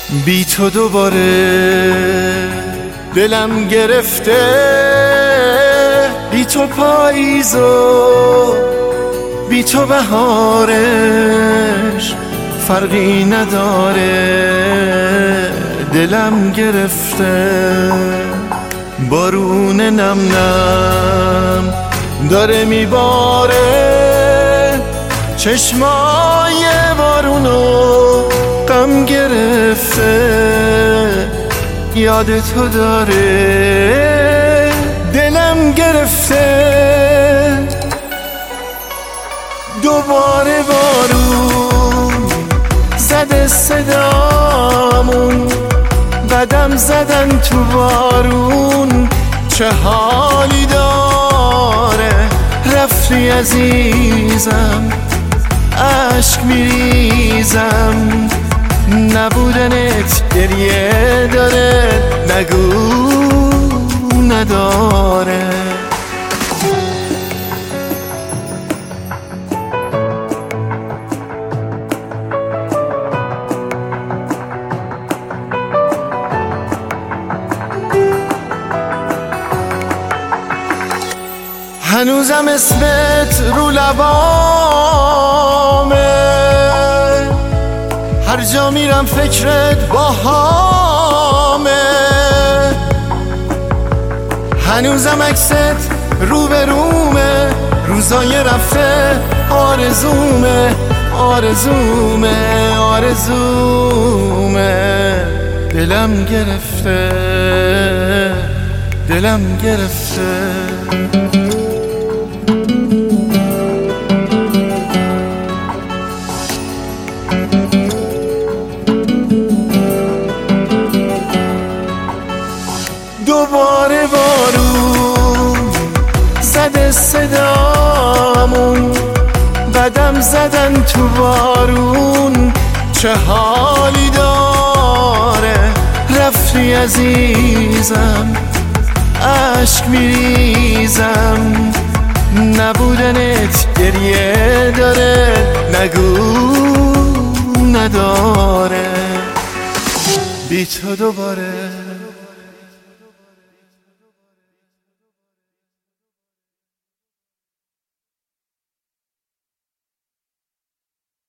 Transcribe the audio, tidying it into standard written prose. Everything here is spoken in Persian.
بی تو دوباره دلم گرفته، بی تو پاییزو بی تو بهارش فرقی نداره. دلم گرفته بارون نم نم داره میباره، چشمای بارونو غم گرفته، یاد تو داره. دلم گرفته دوباره بارون زده صدامون، قدم زدن تو بارون چه حالی داره. رفتی عزیزم عشق میریزم، نبودنت گریه داره، نگو نداره. هنوزم اسمت رو لبامه، هر جا میرم فکرت باهامه، هنوزم عکست رو به رومه، روزای رفته آرزومه آرزومه آرزومه. دلم گرفته دلم گرفته. دوباره بارون زده صدامون، قدم زدن تو بارون چه حالی داره. رفتی عزیزم عشق میریزم، نبودنت گریه داره، نگو نداره. بی تو دوباره